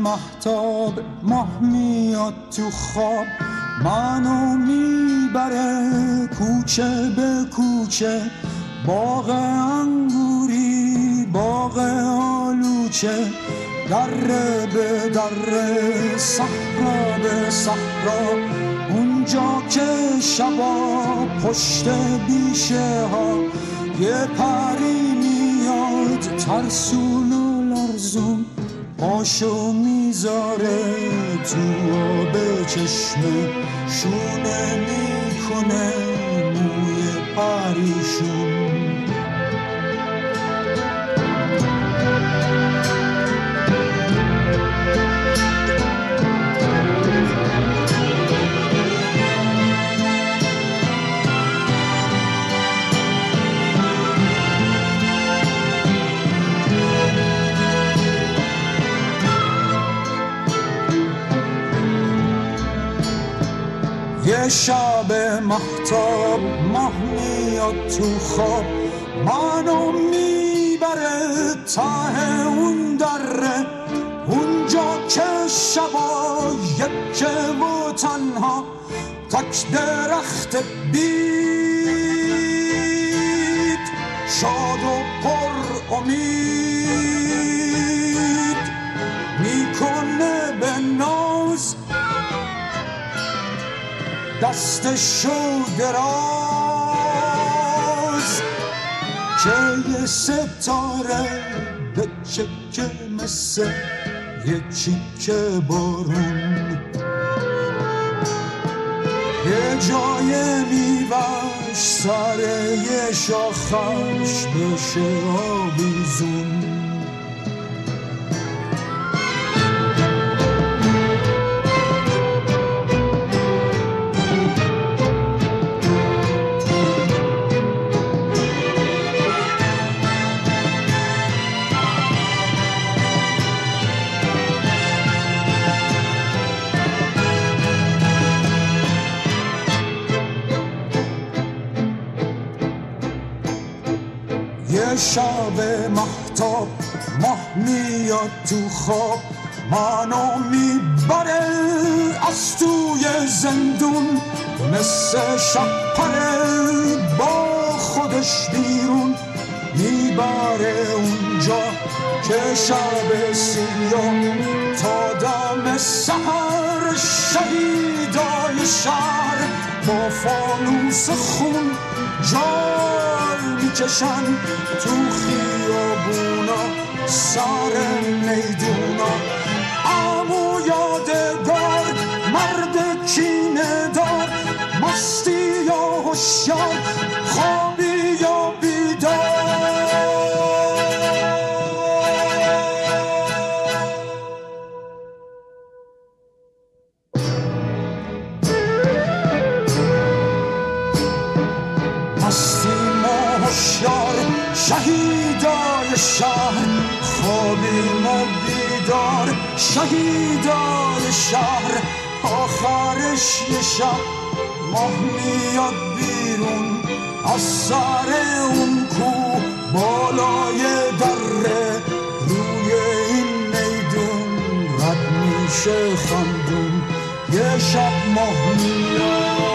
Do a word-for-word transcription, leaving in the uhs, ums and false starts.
مهتاب ماه میاد تو خواب، منو میبره کوچه به کوچه، باغ انگوری باغ آلوچه، دره به دره صحرا به صحرا، اونجا که شبا پشت بیشه ها یه پری میاد ترسون و لرزون، پاشو میذاره تو آب چشمه، شونه میکنه موی پریشون. یه شب مهتاب ماه میاد تو خواب، منو میبره ته اون دره، اونجا که شبا یکه و تنها، تک درخت بید شاد و پر امید، میکنه به ناز دستشو دراز، که یه ستاره به چکه مثل یه چیکه بارون، یه جای میوش سر یه شاخش بشه آویزون. یه شب مهتاب ماه میاد تو خواب، منو میبره از توی زندون، مثل شب پره با خودش بیرون، میبره اونجا که شب سیاه تا دم سحر، شهیدای شهر با فانوس خون جار میکشن تو خیابونا سر میدونا. عمو یادگار مرد کینه دار، مستی یا هوشیار خوابی یا بیدار، مستی ما هوشیار شهیدای شهر، خوابی ما بیدار شهیدای شهر. آخرش یه شب ماه میاد بیرون از سر اون کو بالای دره، روی این میدون رد میشه خندون. یه شب ماه میاد